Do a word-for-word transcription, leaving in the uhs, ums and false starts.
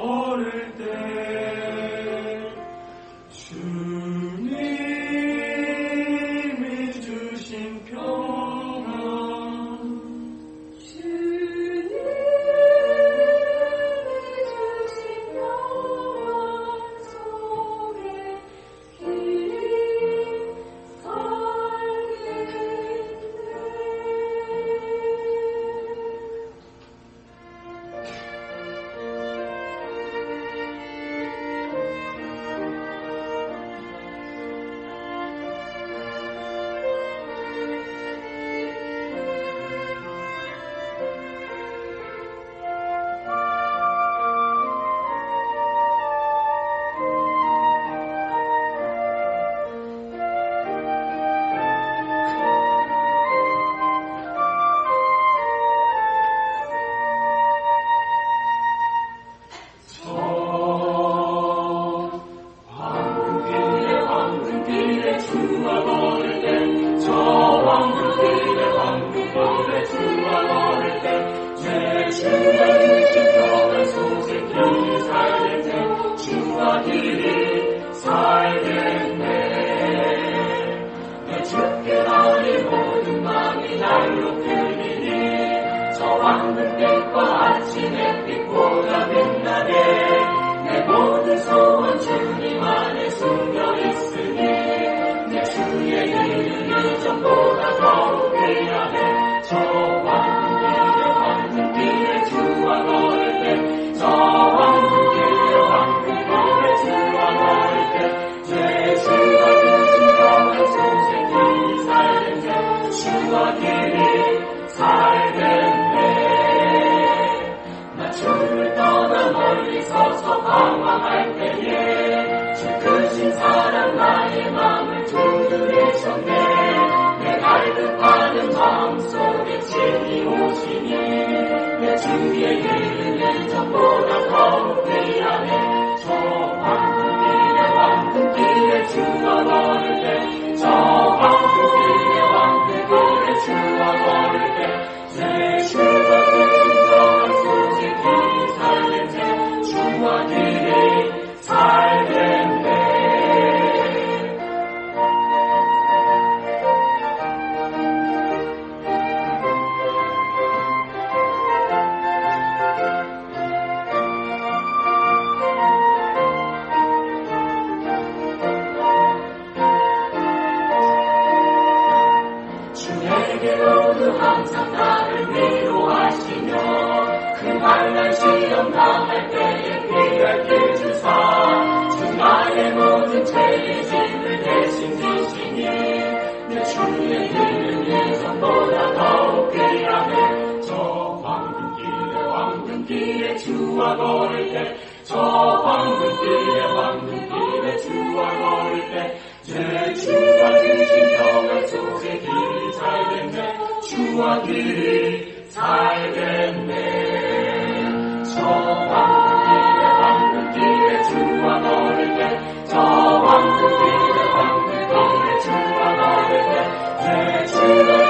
걸을 때 주님이 주신 평안 주님이 주신 평안 속에 길이 주와 걸을 때, 저 황금길에 황금길에 주와 걸을 때, 제 주가 주신 평안 속에 길이 살겠네, 주와 길이 살겠네. 저 황금길에 황금길에 주와 걸을 때, 저 황금길에 황금길에 주와 걸을 때, 제 주가